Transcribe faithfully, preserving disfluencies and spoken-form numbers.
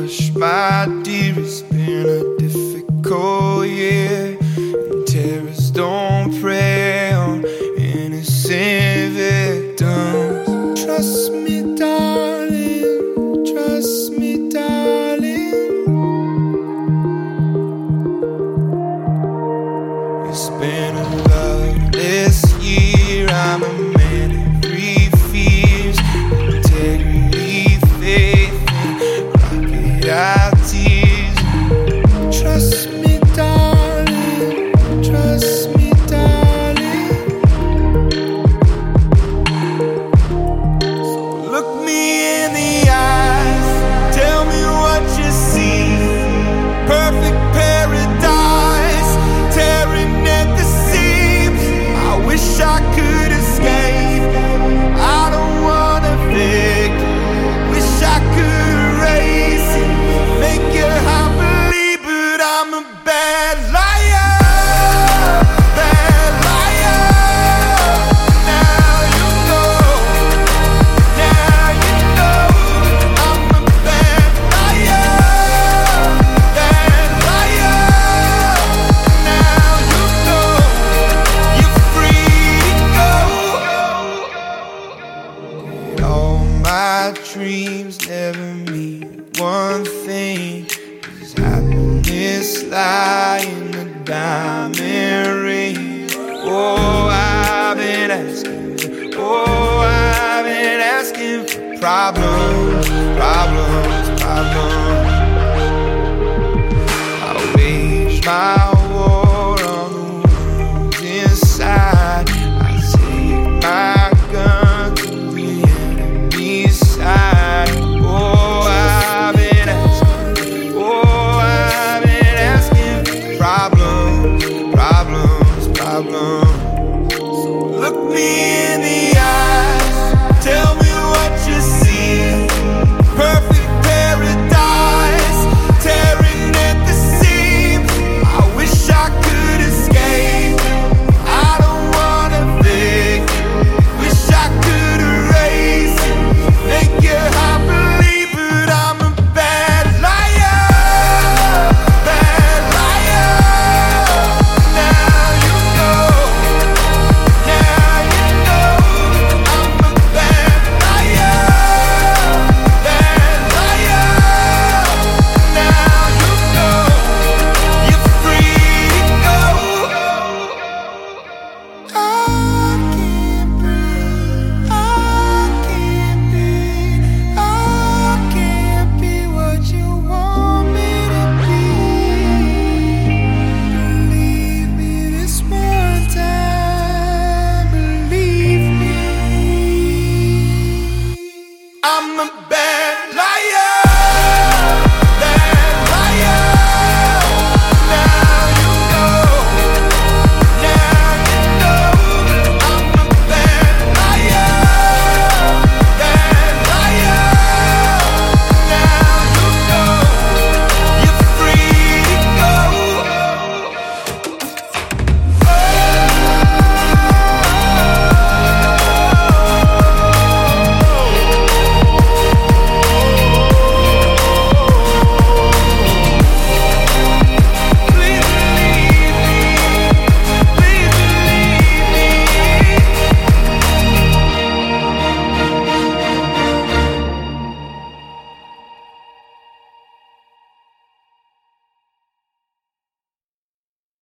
hush, my dear, it's been a difficult year, and terrorists don't prey on innocent victims. Trust me, darling, trust me, darling. It's been a loveless year, I'm a man of three fears: integrity, faith, and crocodile tears. Trust me, darling, trust me, darling. So look me in the eyes, tell me what you see. Perfect paradise, tearing at the seams. I wish I could escape, I don't wanna fake. Wish I could erase it, make you happily, but I'm a bad liar, bad liar. Now you know, now you know, I'm a bad liar, bad liar. Now you know, you're free to go. All my dreams never mean one thing. Does happiness lie in a diamond ring? Oh, I've been asking, oh, I've been asking for problems.